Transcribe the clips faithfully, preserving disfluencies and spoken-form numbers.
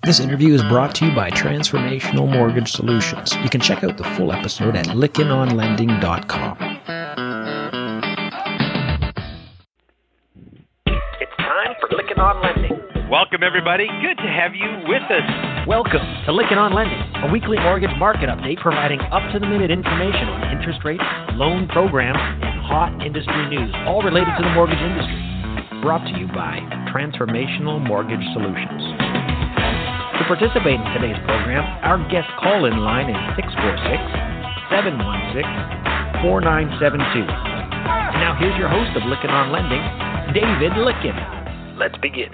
This interview is brought to you by Transformational Mortgage Solutions. You can check out the full episode at lykken on lending dot com. It's time for Lykken on Lending. Welcome, everybody. Good to have you with us. Welcome to Lykken on Lending, a weekly mortgage market update providing up-to-the-minute information on interest rates, loan programs, and hot industry news, all related to the mortgage industry. Brought to you by Transformational Mortgage Solutions. To participate in today's program, our guest call-in line is six four six, seven one six, four nine seven two. And now here's your host of Lykken on Lending, David Lykken. Let's begin.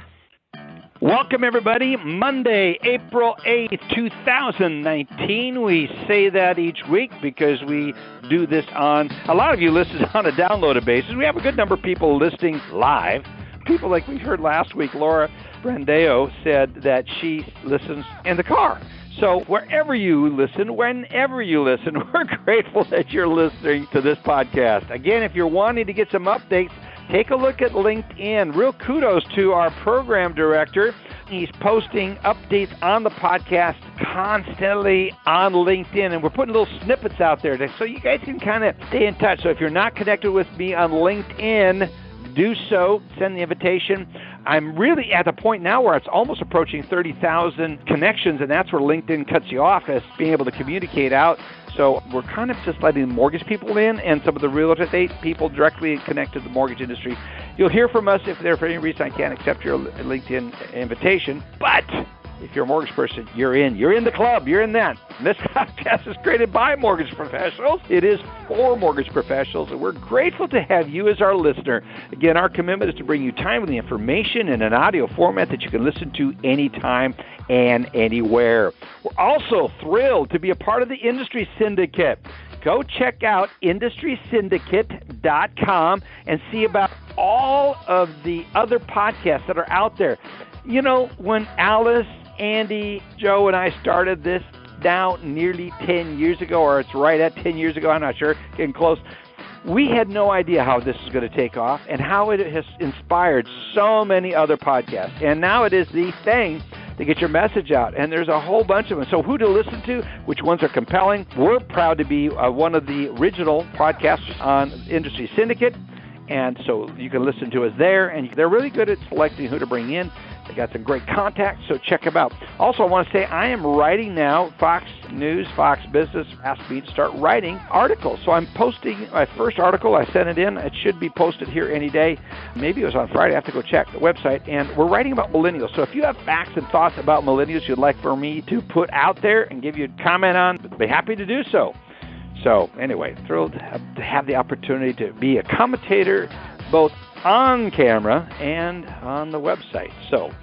Welcome, everybody. Monday, April eighth, two thousand nineteen. We say that each week because we do this on, a lot of you listen on a downloaded basis. We have a good number of people listening live. People like we heard last week, Laura Brandeo said that she listens in the car. So wherever you listen, whenever you listen, we're grateful that you're listening to this podcast. Again, if you're wanting to get some updates, take a look at LinkedIn. Real kudos to our program director. He's posting updates on the podcast constantly on LinkedIn, and we're putting little snippets out there so you guys can kind of stay in touch. So if you're not connected with me on LinkedIn, do so. Send the invitation. I'm really at the point now where it's almost approaching thirty thousand connections, and that's where LinkedIn cuts you off as being able to communicate out. So we're kind of just letting the mortgage people in and some of the real estate people directly connected to the mortgage industry. You'll hear from us if there for any reason I can't accept your LinkedIn invitation, but if you're a mortgage person, you're in. You're in the club. You're in that. And this podcast is created by mortgage professionals. It is for mortgage professionals, and we're grateful to have you as our listener. Again, our commitment is to bring you timely information in an audio format that you can listen to anytime and anywhere. We're also thrilled to be a part of the Industry Syndicate. Go check out industry syndicate dot com and see about all of the other podcasts that are out there. You know, when Alice, Andy, Joe, and I started this now nearly ten years ago, or it's right at ten years ago, I'm not sure, getting close, we had no idea how this is going to take off and how it has inspired so many other podcasts. And now it is the thing to get your message out, and there's a whole bunch of them. So who to listen to, which ones are compelling. We're proud to be uh, one of the original podcasters on Industry Syndicate, and so you can listen to us there, and they're really good at selecting who to bring in. They got some great contacts, so check them out. Also, I want to say I am writing now. Fox News, Fox Business asked me to start writing articles. So I'm posting my first article. I sent it in. It should be posted here any day. Maybe it was on Friday. I have to go check the website. And we're writing about millennials. So if you have facts and thoughts about millennials you'd like for me to put out there and give you a comment on, I'd be happy to do so. So anyway, thrilled to have, to have the opportunity to be a commentator both on camera and on the website. So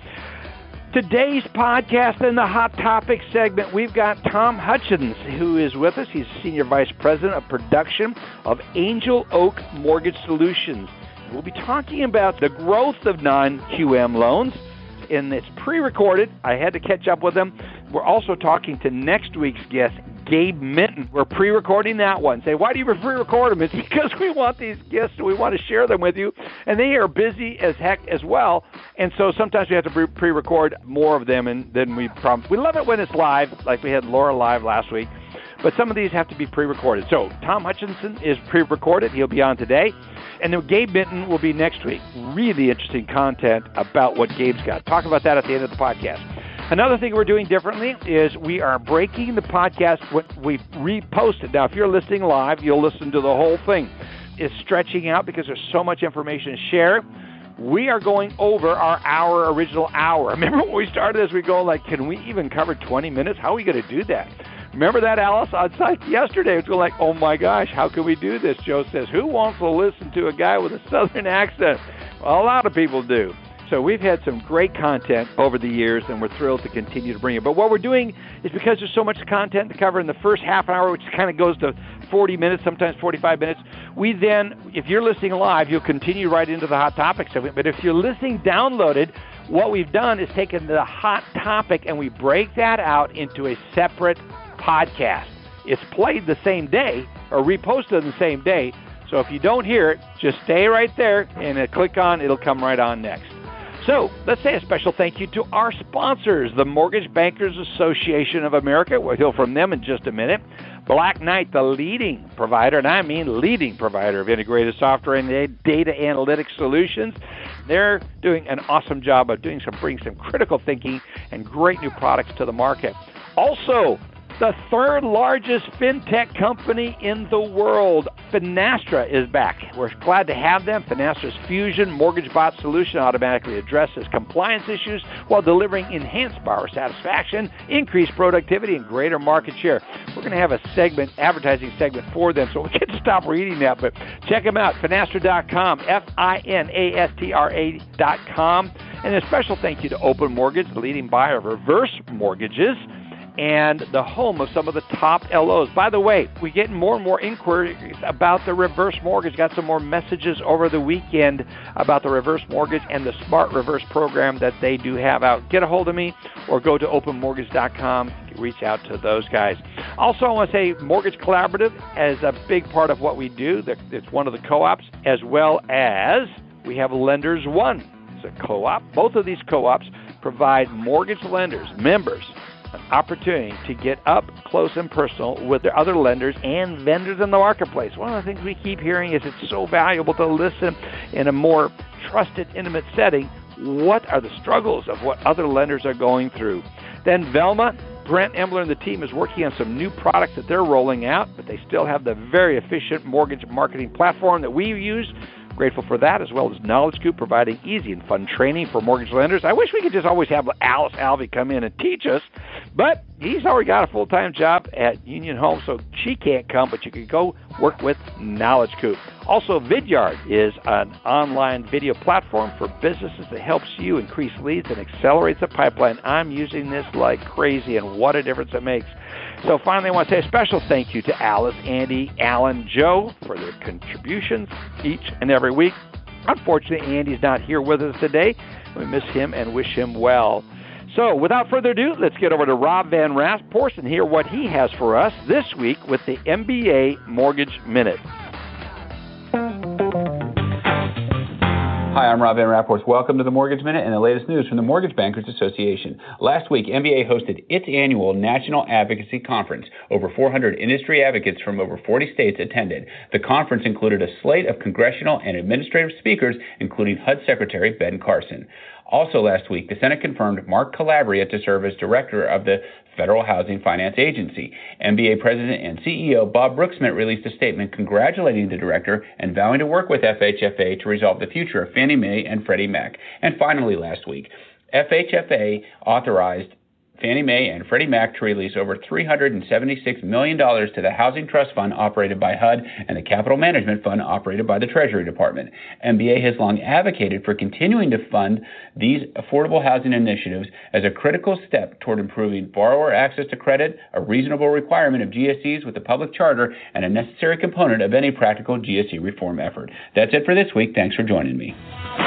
today's podcast in the Hot Topics segment, we've got Tom Hutchins, who is with us. He's Senior Vice President of Production of Angel Oak Mortgage Solutions. We'll be talking about the growth of non-Q M loans, and it's pre-recorded. I had to catch up with them. We're also talking to next week's guest, Gabe Minton. We're pre-recording that one. Say, why do you pre-record them? It's because we want these guests and we want to share them with you. And they are busy as heck as well. And so sometimes we have to pre-record more of them and than we promised. We love it when it's live, like we had Laura live last week. But some of these have to be pre-recorded. So Tom Hutchinson is pre-recorded. He'll be on today. And then Gabe Minton will be next week. Really interesting content about what Gabe's got. Talk about that at the end of the podcast. Another thing we're doing differently is we are breaking the podcast when we repost it. Now, if you're listening live, you'll listen to the whole thing. It's stretching out because there's so much information to share. We are going over our hour, original hour. Remember when we started this, we go like, can we even cover twenty minutes? How are we going to do that? Remember that, Alice, on site yesterday? It was like, oh my gosh, how can we do this? Joe says, who wants to listen to a guy with a southern accent? Well, a lot of people do. So we've had some great content over the years, and we're thrilled to continue to bring it. But what we're doing is because there's so much content to cover in the first half hour, which kind of goes to forty minutes, sometimes forty-five minutes, we then, if you're listening live, you'll continue right into the Hot Topics segment. But if you're listening downloaded, what we've done is taken the hot topic and we break that out into a separate podcast. It's played the same day or reposted the same day. So if you don't hear it, just stay right there and click on, it'll come right on next. So let's say a special thank you to our sponsors, the Mortgage Bankers Association of America. We'll hear from them in just a minute. Black Knight, the leading provider, and I mean leading provider of integrated software and data analytics solutions. They're doing an awesome job of doing some, bringing some critical thinking and great new products to the market. Also, the third largest fintech company in the world, Finastra, is back. We're glad to have them. Finastra's Fusion Mortgage Bot solution automatically addresses compliance issues while delivering enhanced borrower satisfaction, increased productivity, and greater market share. We're going to have a segment, advertising segment for them, so we can stop reading that, but check them out, finastra dot com, F I N A S T R A dot com. And a special thank you to Open Mortgage, the leading buyer of reverse mortgages, and the home of some of the top L Os. By the way, we get more and more inquiries about the reverse mortgage. Got some more messages over the weekend about the reverse mortgage and the Smart Reverse program that they do have out. Get a hold of me or go to open mortgage dot com. Reach out to those guys. Also, I want to say Mortgage Collaborative is a big part of what we do. It's one of the co-ops, as well as we have Lenders One. It's a co-op. Both of these co-ops provide mortgage lenders, members, an opportunity to get up close and personal with their other lenders and vendors in the marketplace. One of the things we keep hearing is it's so valuable to listen in a more trusted, intimate setting. What are the struggles of what other lenders are going through? Then Velma, Brent Embler and the team is working on some new products that they're rolling out, but they still have the very efficient mortgage marketing platform that we use. Grateful for that, as well as Knowledge Scoop providing easy and fun training for mortgage lenders. I wish we could just always have Alice Alvey come in and teach us, but he's already got a full-time job at Union Home, so she can't come, but you can go work with Knowledge Scoop. Also, Vidyard is an online video platform for businesses that helps you increase leads and accelerates the pipeline. I'm using this like crazy, and what a difference it makes. So finally, I want to say a special thank you to Alice, Andy, Alan, Joe for their contributions each and every week. Unfortunately, Andy's not here with us today. We miss him and wish him well. So without further ado, let's get over to Rob Van Raphorst and hear what he has for us this week with the M B A Mortgage Minute. Hi, I'm Rob Van Raphorst. Welcome to the Mortgage Minute and the latest news from the Mortgage Bankers Association. Last week, M B A hosted its annual National Advocacy Conference. Over four hundred industry advocates from over forty states attended. The conference included a slate of congressional and administrative speakers, including H U D Secretary Ben Carson. Also last week, the Senate confirmed Mark Calabria to serve as director of the Federal Housing Finance Agency. M B A President and C E O Bob Brooksmith released a statement congratulating the director and vowing to work with F H F A to resolve the future of Fannie Mae and Freddie Mac. And finally last week, F H F A authorized Fannie Mae and Freddie Mac to release over three hundred seventy-six million dollars to the Housing Trust Fund operated by H U D and the Capital Management Fund operated by the Treasury Department. M B A has long advocated for continuing to fund these affordable housing initiatives as a critical step toward improving borrower access to credit, a reasonable requirement of G S Es with a public charter, and a necessary component of any practical G S E reform effort. That's it for this week. Thanks for joining me.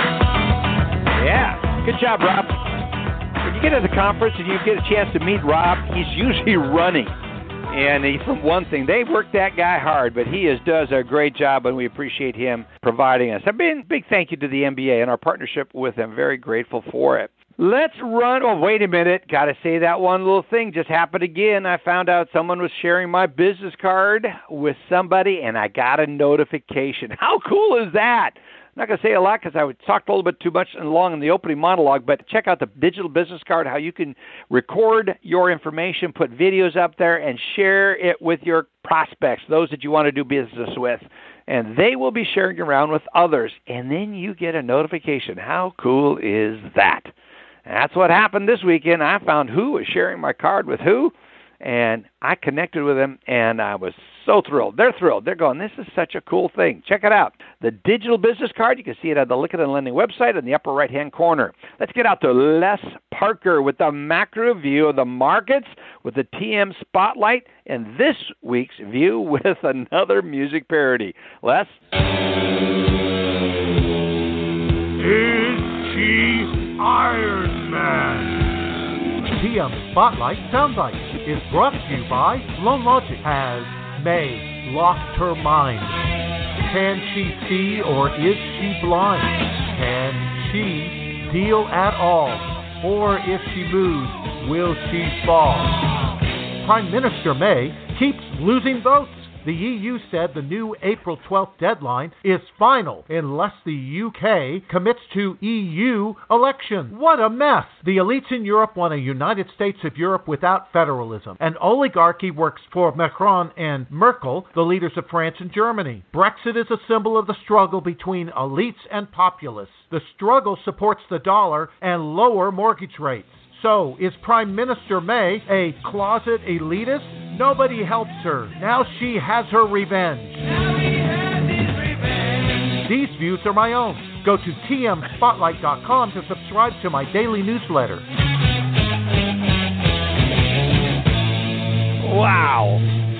Yeah, good job, Rob. When you get to the conference and you get a chance to meet Rob, he's usually running. And he, from one thing, they worked that guy hard, but he is, does a great job, and we appreciate him providing us. A big, big thank you to the M B A and our partnership with them. Very grateful for it. Let's run. Oh, wait a minute. Got to say that one little thing just happened again. I found out someone was sharing my business card with somebody, and I got a notification. How cool is that? I'm not going to say a lot because I talked a little bit too much and long in the opening monologue, but check out the digital business card, how you can record your information, put videos up there, and share it with your prospects, those that you want to do business with. And they will be sharing it around with others. And then you get a notification. How cool is that? And that's what happened this weekend. I found who was sharing my card with who, and I connected with them, and I was so thrilled. They're thrilled. They're going, this is such a cool thing. Check it out. The digital business card, you can see it on the Lykken and Lending website in the upper right-hand corner. Let's get out to Les Parker with the macro view of the markets with the T M Spotlight and this week's view with another music parody. Les? Is she Iron Man? T M Spotlight Soundbite is brought to you by Loan Logic. Has May lost her mind? Can she see or is she blind? Can she deal at all? Or if she moves, will she fall? Prime Minister May keeps losing votes. The E U said the new April twelfth deadline is final unless the U K commits to E U elections. What a mess! The elites in Europe want a United States of Europe without federalism. An oligarchy works for Macron and Merkel, the leaders of France and Germany. Brexit is a symbol of the struggle between elites and populists. The struggle supports the dollar and lower mortgage rates. So, is Prime Minister May a closet elitist? Nobody helps her. Now she has her revenge. These views are my own. Go to T M spotlight dot com to subscribe to my daily newsletter. Wow.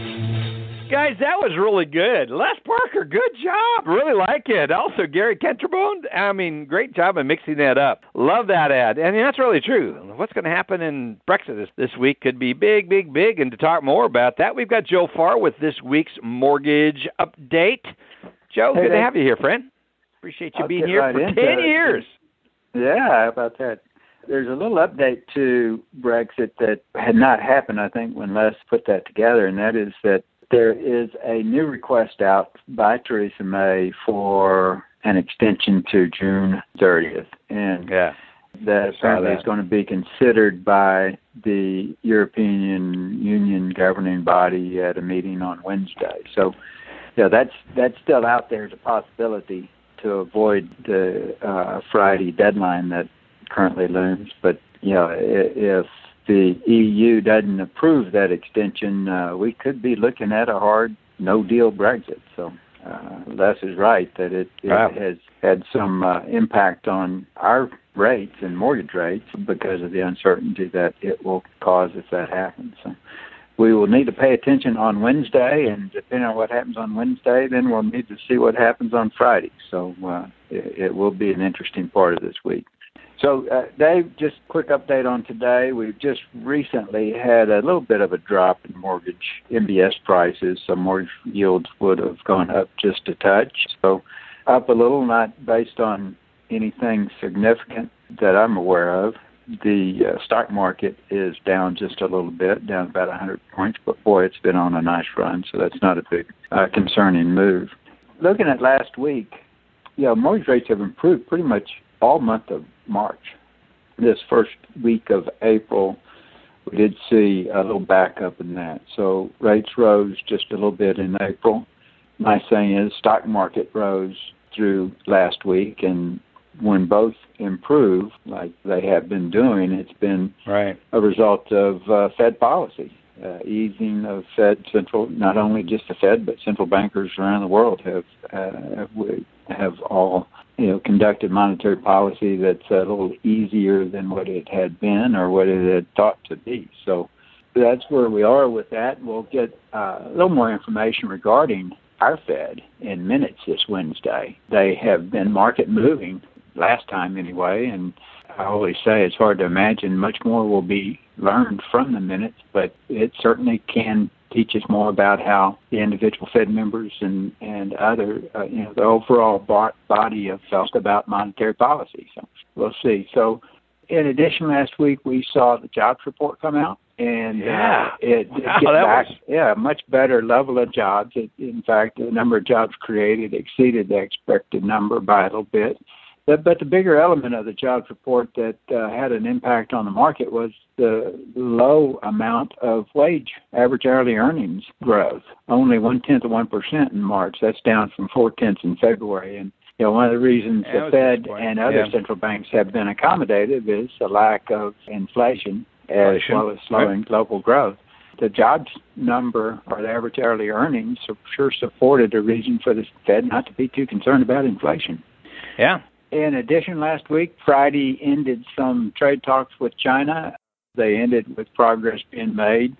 Guys, that was really good. Les Parker, good job. Really like it. Also, Gary Kenterbone, I mean, great job in mixing that up. Love that ad. And that's really true. What's going to happen in Brexit this, this week could be big, big, big. And to talk more about that, we've got Joe Farr with this week's mortgage update. Joe, hey, good to have you here, friend. Appreciate you I'll being here right for ten it. years. Yeah, how about that? There's a little update to Brexit that had not happened, I think, when Les put that together, and that is that there is a new request out by Theresa May for an extension to June thirtieth. And yeah, that apparently that. is going to be considered by the European Union governing body at a meeting on Wednesday. So, yeah, that's that's still out there as a possibility to avoid the uh, Friday deadline that currently looms. But, you know, if the E U doesn't approve that extension, uh, we could be looking at a hard no-deal Brexit. So uh, Les is right that it, it wow. has had some uh, impact on our rates and mortgage rates because of the uncertainty that it will cause if that happens. So we will need to pay attention on Wednesday, and depending on what happens on Wednesday, then we'll need to see what happens on Friday. So uh, it, it will be an interesting part of this week. So, uh, Dave, just a quick update on today. We've just recently had a little bit of a drop in mortgage M B S prices. So mortgage yields would have gone up just a touch. So up a little, not based on anything significant that I'm aware of. The uh, stock market is down just a little bit, down about one hundred points. But, boy, it's been on a nice run, so that's not a big uh, concerning move. Looking at last week, you know, mortgage rates have improved pretty much all month of March. This first week of April, we did see a little backup in that. So rates rose just a little bit in April. Nice thing is stock market rose through last week, and when both improve, like they have been doing, it's been right. a result of uh, Fed policy. Uh, easing of Fed central, not only just the Fed, but central bankers around the world have uh, have all you know conducted monetary policy that's a little easier than what it had been or what it had thought to be. So that's where we are with that. We'll get uh, a little more information regarding our Fed in minutes this Wednesday. They have been market moving last time anyway, and I always say it's hard to imagine much more will be learned from the minutes, but it certainly can teach us more about how the individual Fed members and, and other, uh, you know, the overall body have felt about monetary policy. So we'll see. So in addition, last week we saw the jobs report come out, and yeah, uh, it, it wow, get that back, was... yeah, much better level of jobs. It, in fact, the number of jobs created exceeded the expected number by a little bit. But, but the bigger element of the jobs report that uh, had an impact on the market was the low amount of wage, average hourly earnings growth, only one-tenth of one percent in March. That's down from four-tenths in February. And you know, one of the reasons yeah, the Fed and other yeah. central banks have been accommodative is the lack of inflation as inflation. well as slowing right. global growth. The jobs number, or the average hourly earnings, sure supported a reason for the Fed not to be too concerned about inflation. Yeah. In addition, last week, Friday ended some trade talks with China. They ended with progress being made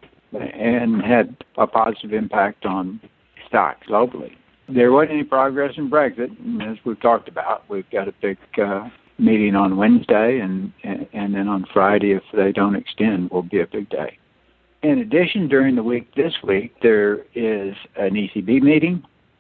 and had a positive impact on stocks globally. There wasn't any progress in Brexit, and as we've talked about, we've got a big uh, meeting on Wednesday, and, and, and then on Friday, if they don't extend, will be a big day. In addition, during the week this week, there is an E C B meeting.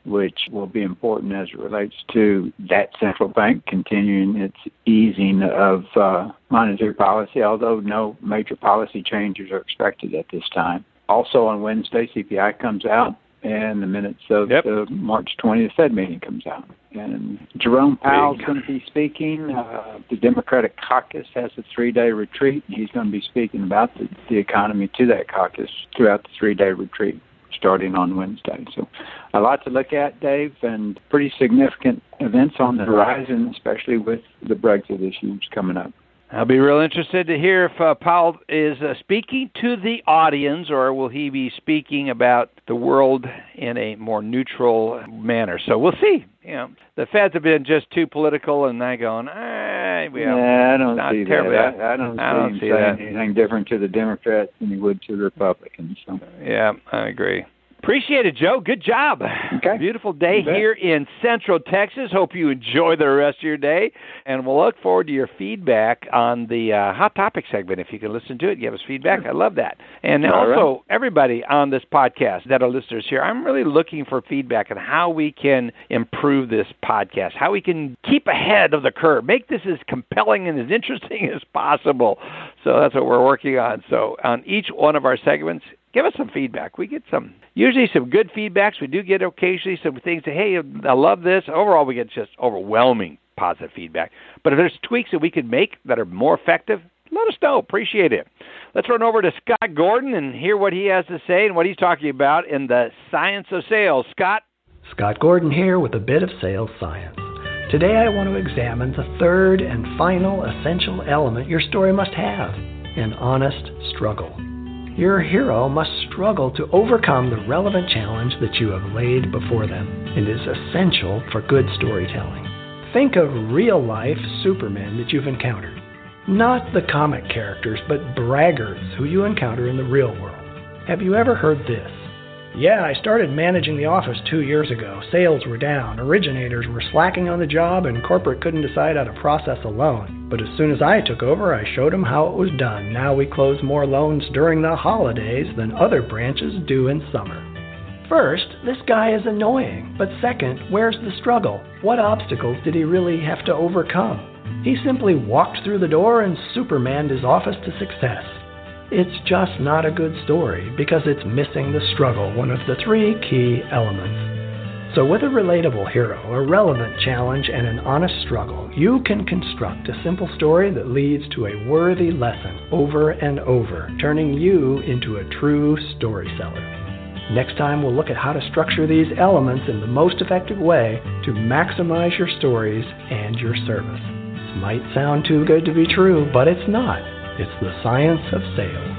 which will be important as it relates to that central bank continuing its easing of uh, monetary policy, although no major policy changes are expected at this time. Also on Wednesday, C P I comes out, and the minutes of yep. the March twentieth Fed meeting comes out. And Jerome Powell's going to be speaking. Uh, the Democratic caucus has a three-day retreat, and he's going to be speaking about the, the economy to that caucus throughout the three-day retreat, starting on Wednesday. So a lot to look at, Dave, and pretty significant events on the horizon, especially with the Brexit issues coming up. I'll be real interested to hear if uh, Powell is uh, speaking to the audience, or will he be speaking about the world in a more neutral manner. So we'll see. You know, the Feds have been just too political, and they're going, eh, we have yeah, I don't not see terribly. that. I, I don't, I don't see see him that. saying anything different to the Democrats than he would to the Republicans. So. Yeah, I agree. Appreciate it, Joe. Good job. Okay. Beautiful day here in Central Texas. Hope you enjoy the rest of your day. And we'll look forward to your feedback on the uh, Hot Topic segment. If you can listen to it, give us feedback. I love that. And All also, right. everybody on this podcast that are listeners here, I'm really looking for feedback on how we can improve this podcast, how we can keep ahead of the curve, make this as compelling and as interesting as possible. So that's what we're working on. So on each one of our segments, give us some feedback. We get some, usually some good feedbacks. We do get occasionally some things that, hey, I love this. Overall, we get just overwhelming positive feedback. But if there's tweaks that we could make that are more effective, let us know. Appreciate it. Let's run over to Scott Gordon and hear what he has to say and what he's talking about in the science of sales. Scott? Scott Gordon here with a bit of sales science. Today I want to examine the third and final essential element your story must have, an honest struggle. Your hero must struggle to overcome the relevant challenge that you have laid before them. It is essential for good storytelling. Think of real-life supermen that you've encountered. Not the comic characters, but braggarts who you encounter in the real world. Have you ever heard this? Yeah, I started managing the office two years ago. Sales were down, originators were slacking on the job, and corporate couldn't decide how to process a loan. But as soon as I took over, I showed them how it was done. Now we close more loans during the holidays than other branches do in summer. First, this guy is annoying. But second, where's the struggle? What obstacles did he really have to overcome? He simply walked through the door and Supermaned his office to success. It's just not a good story because it's missing the struggle, one of the three key elements. So with a relatable hero, a relevant challenge, and an honest struggle, you can construct a simple story that leads to a worthy lesson over and over, turning you into a true storyteller. Next time, we'll look at how to structure these elements in the most effective way to maximize your stories and your service. This might sound too good to be true, but it's not. It's the science of sales.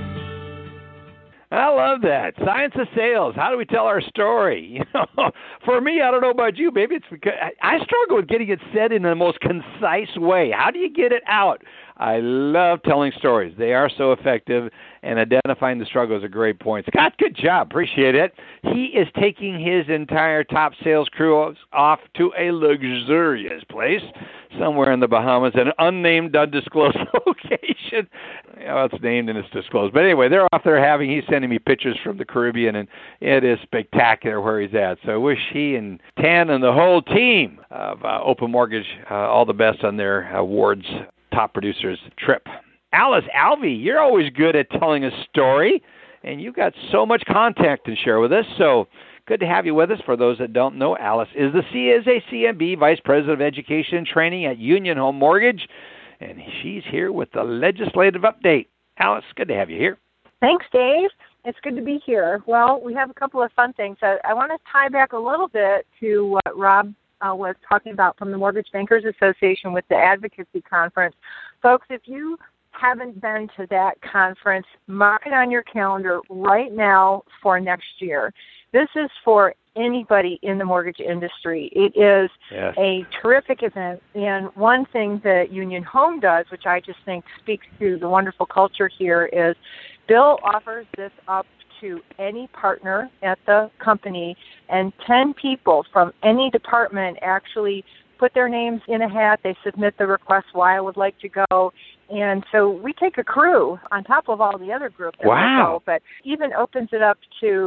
I love that. Science of sales. How do we tell our story? You know, for me, I don't know about you. Maybe it's because I, I struggle with getting it said in the most concise way. How do you get it out? I love telling stories. They are so effective, and identifying the struggle is a great point. Scott, good job. Appreciate it. He is taking his entire top sales crew off to a luxurious place somewhere in the Bahamas, an unnamed, undisclosed location. You know, it's named and it's disclosed. But anyway, they're off there having, he's sending me pictures from the Caribbean, and it is spectacular where he's at. So I wish he and Tan and the whole team of uh, Open Mortgage uh, all the best on their awards top producers trip. Alice Alvey, you're always good at telling a story, and you've got so much content to share with us. So good to have you with us. For those that don't know, Alice is the C is a C M B Vice President of Education and Training at Union Home Mortgage, and she's here with the legislative update. Alice, good to have you here. Thanks, Dave. It's good to be here. Well, we have a couple of fun things. I, I want to tie back a little bit to what Rob uh, was talking about from the Mortgage Bankers Association with the Advocacy Conference. Folks, if you haven't been to that conference, mark it on your calendar right now for next year. This is for anybody in the mortgage industry. It is yes. a terrific event, and one thing that Union Home does, which I just think speaks to the wonderful culture here, is Bill offers this up to any partner at the company, and ten people from any department actually put their names in a hat. They submit the request why I would like to go. And so we take a crew on top of all the other groups. Wow. Go, but even opens it up to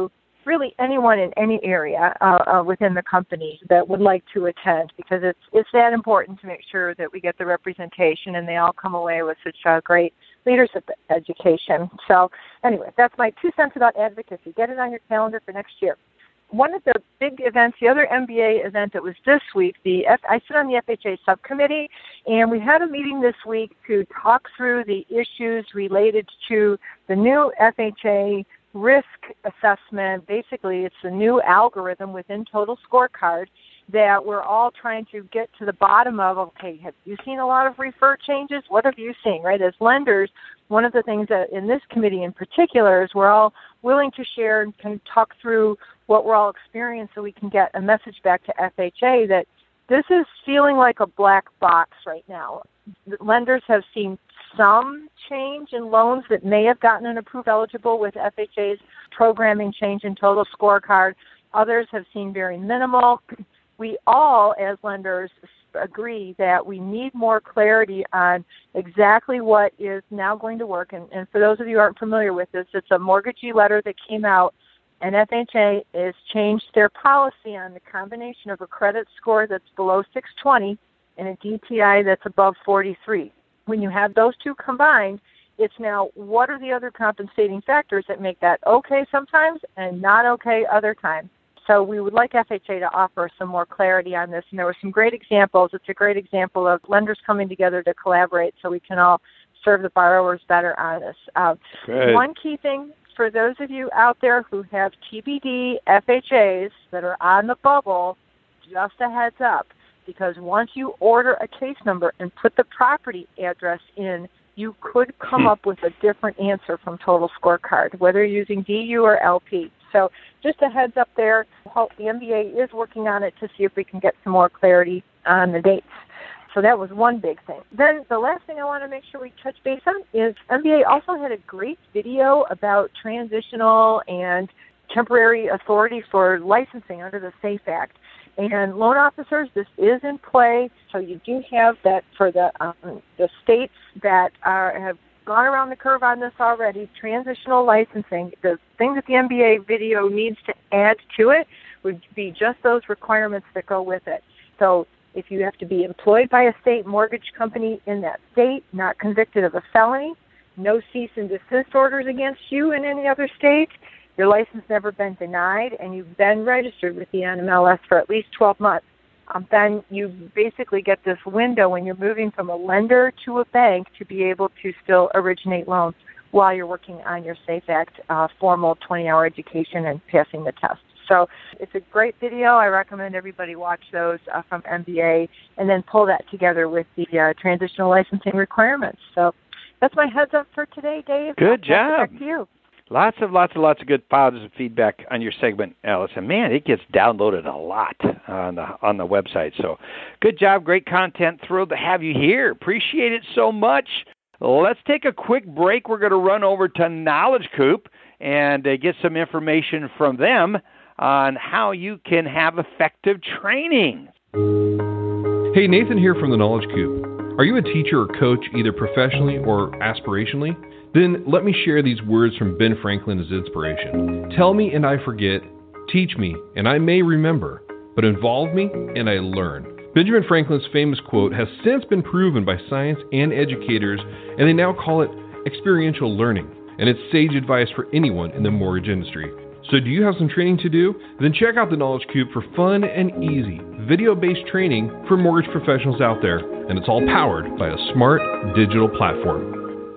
really anyone in any area uh, uh, within the company that would like to attend, because it's it's that important to make sure that we get the representation and they all come away with such uh, great leadership education. So anyway, that's my two cents about advocacy. Get it on your calendar for next year. One of the big events, the other M B A event that was this week, the F, I sit on the F H A subcommittee, and we had a meeting this week to talk through the issues related to the new F H A risk assessment. Basically, it's a new algorithm within Total Scorecard that we're all trying to get to the bottom of. Okay, have you seen a lot of refer changes? What have you seen, right? As lenders, one of the things that in this committee in particular is we're all willing to share and kind of talk through what we're all experiencing so we can get a message back to F H A that this is feeling like a black box right now. The lenders have seen some change in loans that may have gotten an approved eligible with F H A's programming change in Total Scorecard. Others have seen very minimal. We all, as lenders, agree that we need more clarity on exactly what is now going to work. And, and for those of you who aren't familiar with this, it's a mortgagee letter that came out, and F H A has changed their policy on the combination of a credit score that's below six twenty and a D T I that's above forty-three. When you have those two combined, it's now what are the other compensating factors that make that okay sometimes and not okay other times. So we would like F H A to offer some more clarity on this. And there were some great examples. It's a great example of lenders coming together to collaborate so we can all serve the borrowers better on this. Uh, one key thing for those of you out there who have T B D F H As that are on the bubble, just a heads up, because once you order a case number and put the property address in, you could come up with a different answer from Total Scorecard, whether you're using D U or L P. So just a heads up there. The M B A is working on it to see if we can get some more clarity on the dates. So that was one big thing. Then the last thing I want to make sure we touch base on is M B A also had a great video about transitional and temporary authority for licensing under the SAFE Act. And loan officers, this is in play. So you do have that for the um, the states that are, have gone around the curve on this already, transitional licensing. The thing that the M B A video needs to add to it would be just those requirements that go with it. So if you have to be employed by a state mortgage company in that state, not convicted of a felony, no cease and desist orders against you in any other state, your license never been denied, and you've been registered with the N M L S for at least twelve months, um, then you basically get this window when you're moving from a lender to a bank to be able to still originate loans while you're working on your SAFE Act uh, formal twenty-hour education and passing the test. So it's a great video. I recommend everybody watch those uh, from M B A and then pull that together with the uh, transitional licensing requirements. So that's my heads up for today, Dave. Good I'll job. Back to you. Lots of, lots of, lots of good positive feedback on your segment, Allison. Man, it gets downloaded a lot on the on the website. So good job, great content. Thrilled to have you here. Appreciate it so much. Let's take a quick break. We're going to run over to Knowledge Coop and uh, get some information from them on how you can have effective training. Hey, Nathan here from the Knowledge Coop. Are you a teacher or coach either professionally or aspirationally? Then let me share these words from Ben Franklin as inspiration. Tell me and I forget, teach me and I may remember, but involve me and I learn. Benjamin Franklin's famous quote has since been proven by science and educators, and they now call it experiential learning, and it's sage advice for anyone in the mortgage industry. So do you have some training to do? Then check out the Knowledge Coop for fun and easy, video-based training for mortgage professionals out there, and it's all powered by a smart digital platform.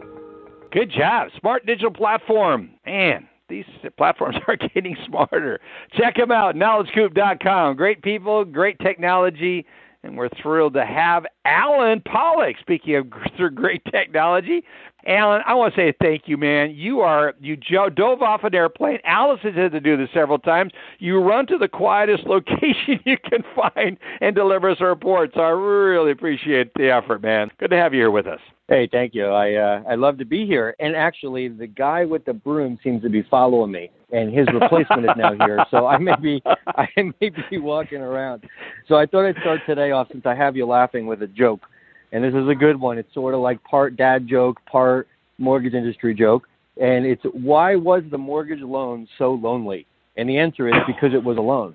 Good job. Smart digital platform. Man, these platforms are getting smarter. Check them out, knowledge coop dot com. Great people, great technology, and we're thrilled to have Alan Pollock. Speaking of great technology, Alan, I want to say thank you, man. You are you dove off an airplane. Allison had to do this several times. You run to the quietest location you can find and deliver us a report. So I really appreciate the effort, man. Good to have you here with us. Hey, thank you. I uh, I love to be here. And actually, the guy with the broom seems to be following me, and his replacement is now here. So I may be I may be walking around. So I thought I'd start today off, since I have you laughing, with a joke. And this is a good one. It's sort of like part dad joke, part mortgage industry joke. And it's, why was the mortgage loan so lonely? And the answer is because it was a loan.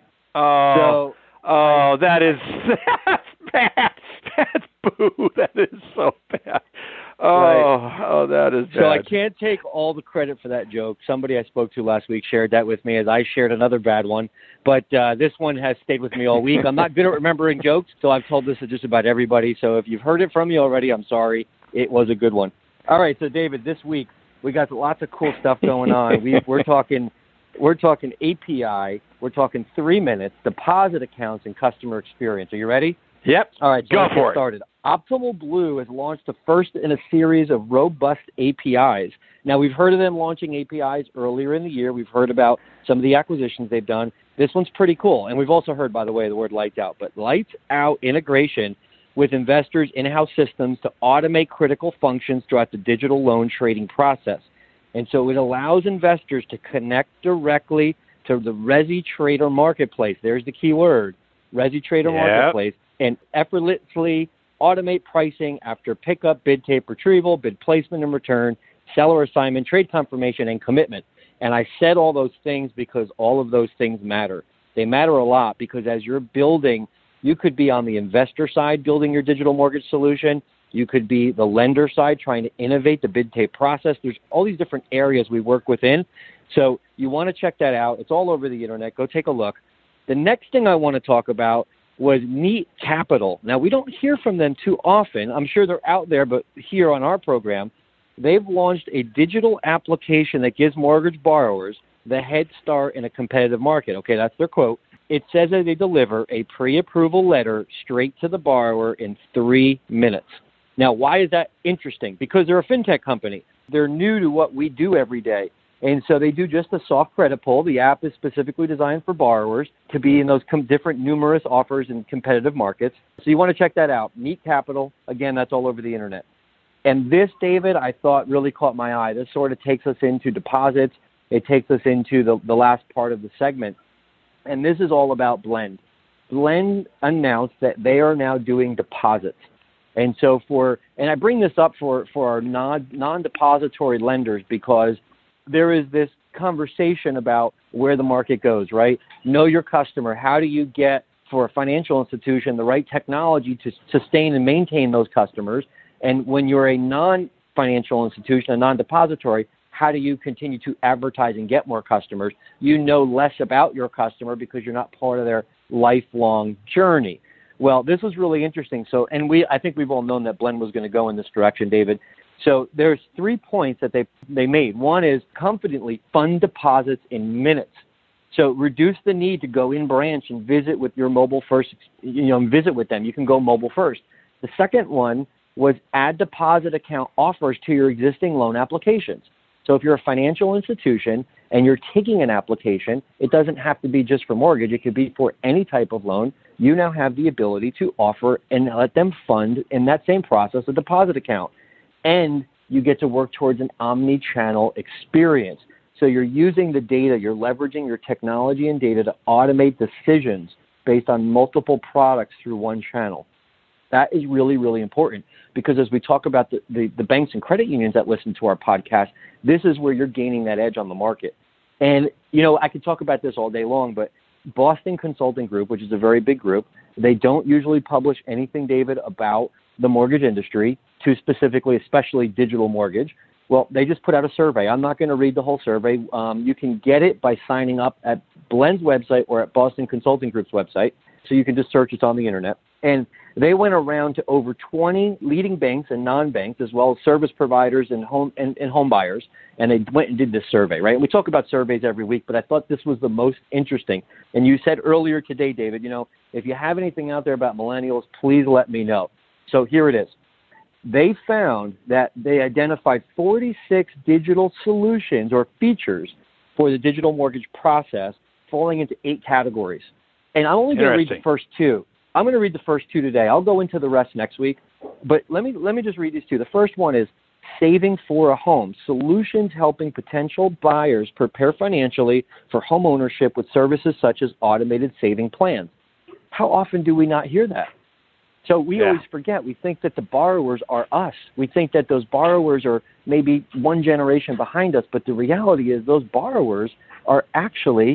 Oh, so, oh, that is that's bad. That's boo. That is so bad. Oh, right. oh, that is bad. So I can't take all the credit for that joke. Somebody I spoke to last week shared that with me as I shared another bad one. But uh, this one has stayed with me all week. I'm not good at remembering jokes, so I've told this to just about everybody. So if you've heard it from me already, I'm sorry. It was a good one. All right, so David, this week we got lots of cool stuff going on. we, we're talking, we're talking A P I. We're talking three minutes, deposit accounts, and customer experience. Are you ready? Yep. All right, so go let's for get it. started. Optimal Blue has launched the first in a series of robust A P Is. Now, we've heard of them launching A P Is earlier in the year. We've heard about some of the acquisitions they've done. This one's pretty cool. And we've also heard, by the way, the word lights out. But lights out integration with investors' in-house systems to automate critical functions throughout the digital loan trading process. And so it allows investors to connect directly to the ResiTrader marketplace. There's the key word, ResiTrader yep. marketplace, and effortlessly automate pricing after pickup, bid tape retrieval, bid placement and return, seller assignment, trade confirmation, and commitment. And I said all those things because all of those things matter. They matter a lot because as you're building, you could be on the investor side building your digital mortgage solution. You could be the lender side trying to innovate the bid tape process. There's all these different areas we work within. So you want to check that out. It's all over the internet. Go take a look. The next thing I want to talk about was Neat Capital. Now, we don't hear from them too often. I'm sure they're out there, but here on our program, they've launched a digital application that gives mortgage borrowers the head start in a competitive market. Okay, that's their quote. It says that they deliver a pre-approval letter straight to the borrower in three minutes. Now, why is that interesting? Because they're a fintech company. They're new to what we do every day. And so they do just a soft credit pull. The app is specifically designed for borrowers to be in those com- different numerous offers in competitive markets. So you want to check that out. Neat Capital. Again, that's all over the internet. And this, David, I thought really caught my eye. This sort of takes us into deposits. It takes us into the, the last part of the segment. And this is all about Blend. Blend announced that they are now doing deposits. And so for, and I bring this up for, for our non, non-depository lenders because there is this conversation about where the market goes, right? Know your customer. How do you get, for a financial institution, the right technology to sustain and maintain those customers? And when you're a non-financial institution, a non-depository, how do you continue to advertise and get more customers? You know less about your customer because you're not part of their lifelong journey. Well, this was really interesting. So, and we, I think we've all known that Blend was going to go in this direction, David. So there's three points that they they made. One is confidently fund deposits in minutes. So reduce the need to go in branch and visit with your mobile first, you know, visit with them. You can go mobile first. The second one was add deposit account offers to your existing loan applications. So if you're a financial institution and you're taking an application, it doesn't have to be just for mortgage. It could be for any type of loan. You now have the ability to offer and let them fund in that same process a deposit account. And you get to work towards an omni-channel experience. So you're using the data, you're leveraging your technology and data to automate decisions based on multiple products through one channel. That is really, really important because as we talk about the, the, the banks and credit unions that listen to our podcast, this is where you're gaining that edge on the market. And, you know, I could talk about this all day long, but Boston Consulting Group, which is a very big group, they don't usually publish anything, David, about the mortgage industry, to specifically, especially digital mortgage. Well, they just put out a survey. I'm not going to read the whole survey. Um, you can get it by signing up at Blend's website or at Boston Consulting Group's website. So you can just search. It's on the internet. And they went around to over twenty leading banks and non-banks, as well as service providers and home and, and home buyers. And they went and did this survey, right? And we talk about surveys every week, but I thought this was the most interesting. And you said earlier today, David, you know, if you have anything out there about millennials, please let me know. So here it is. They found that they identified forty-six digital solutions or features for the digital mortgage process falling into eight categories. And I'm only going to read the first two. I'm going to read the first two today. I'll go into the rest next week. But let me let me just read these two. The first one is saving for a home, solutions helping potential buyers prepare financially for home ownership with services such as automated saving plans. How often do we not hear that? So we yeah. always forget. We think that the borrowers are us. We think that those borrowers are maybe one generation behind us, but the reality is those borrowers are actually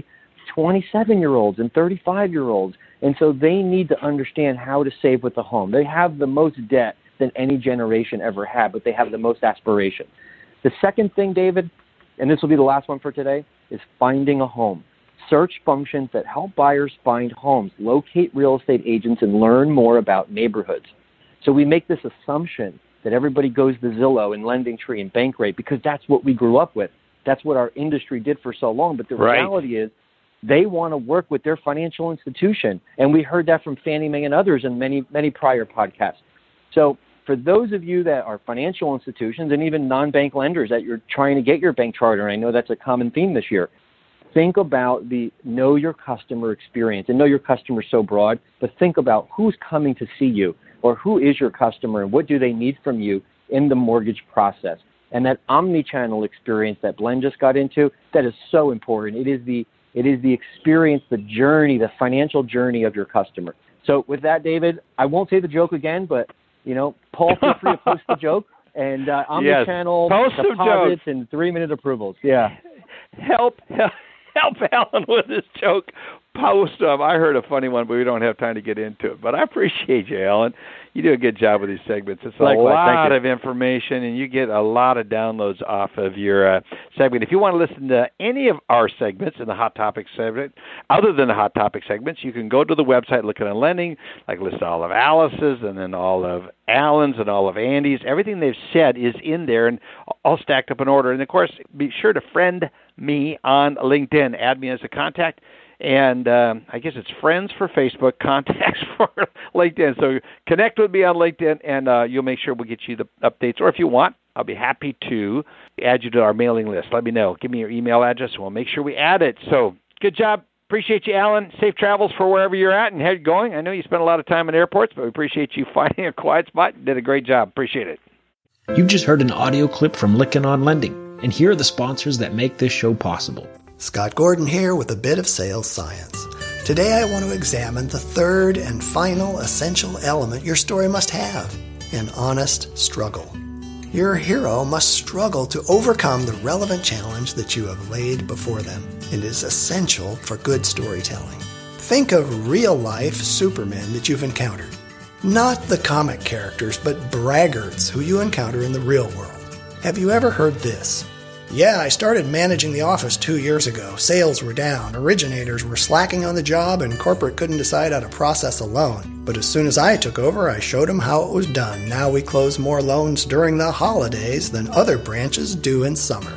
twenty-seven-year-olds and thirty-five-year-olds. And so they need to understand how to save with a home. They have the most debt than any generation ever had, but they have the most aspiration. The second thing, David, and this will be the last one for today, is finding a home. Search functions that help buyers find homes, locate real estate agents, and learn more about neighborhoods. So we make this assumption that everybody goes to Zillow and LendingTree and Bankrate because that's what we grew up with. That's what our industry did for so long. But the right. reality is they want to work with their financial institution. And we heard that from Fannie Mae and others in many, many prior podcasts. So for those of you that are financial institutions and even non-bank lenders that you're trying to get your bank charter, and I know that's a common theme this year, think about the know your customer experience. And know your customer is so broad, but think about who's coming to see you or who is your customer and what do they need from you in the mortgage process. And that omni-channel experience that Glenn just got into, that is so important. It is the it is the experience, the journey, the financial journey of your customer. So with that, David, I won't say the joke again, but, you know, Paul, feel free to post the joke. And uh, omni-channel yes. deposits and three-minute approvals. Yeah. Help, help. Help Alan with his joke. Post them. I heard a funny one, but we don't have time to get into it. But I appreciate you, Alan. You do a good job with these segments. It's a Likewise, lot of information, and you get a lot of downloads off of your uh, segment. If you want to listen to any of our segments in the Hot Topics segment, other than the Hot Topic segments, you can go to the website, Looking at Lending, like list all of Alice's and then all of Alan's and all of Andy's. Everything they've said is in there and all stacked up in order. And, of course, be sure to friend me on LinkedIn. Add me as a contact. And um, I guess it's friends for Facebook, contacts for LinkedIn. So connect with me on LinkedIn, and uh, you'll make sure we'll get you the updates. Or if you want, I'll be happy to add you to our mailing list. Let me know. Give me your email address, and we'll make sure we add it. So good job. Appreciate you, Alan. Safe travels for wherever you're at and how you're going. I know you spend a lot of time in airports, but we appreciate you finding a quiet spot. You did a great job. Appreciate it. You've just heard an audio clip from Lykken on Lending, and here are the sponsors that make this show possible. Scott Gordon here with a bit of sales science. Today I want to examine the third and final essential element your story must have, an honest struggle. Your hero must struggle to overcome the relevant challenge that you have laid before them. It is essential for good storytelling. Think of real-life supermen that you've encountered. Not the comic characters, but braggarts who you encounter in the real world. Have you ever heard this? Yeah, I started managing the office two years ago. Sales were down, originators were slacking on the job, and corporate couldn't decide how to process a loan. But as soon as I took over, I showed them how it was done. Now we close more loans during the holidays than other branches do in summer.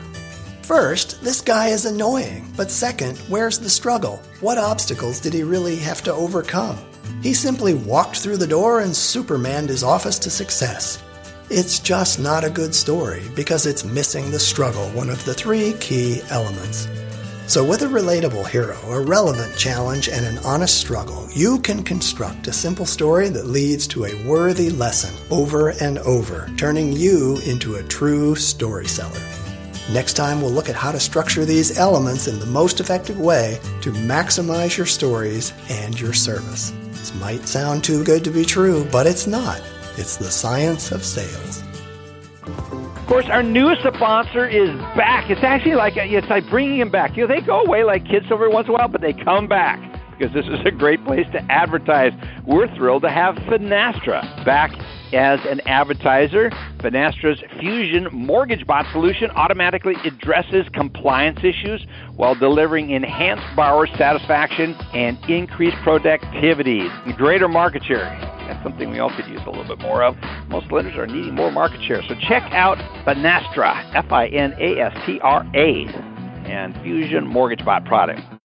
First, this guy is annoying. But second, where's the struggle? What obstacles did he really have to overcome? He simply walked through the door and Supermaned his office to success. It's just not a good story because it's missing the struggle, one of the three key elements. So with a relatable hero, a relevant challenge, and an honest struggle, you can construct a simple story that leads to a worthy lesson over and over, turning you into a true story seller. Next time, we'll look at how to structure these elements in the most effective way to maximize your stories and your service. This might sound too good to be true, but it's not. It's the science of sales. Of course, our newest sponsor is back. It's actually like it's like bringing them back. You know, they go away like kids every once in a while, but they come back because this is a great place to advertise. We're thrilled to have Finastra back as an advertiser. Finastra's Fusion Mortgage Bot solution automatically addresses compliance issues while delivering enhanced borrower satisfaction and increased productivity, greater market share. That's something we all could use a little bit more of. Most lenders are needing more market share. So check out Finastra, F I N A S T R A, and Fusion Mortgage Bot product.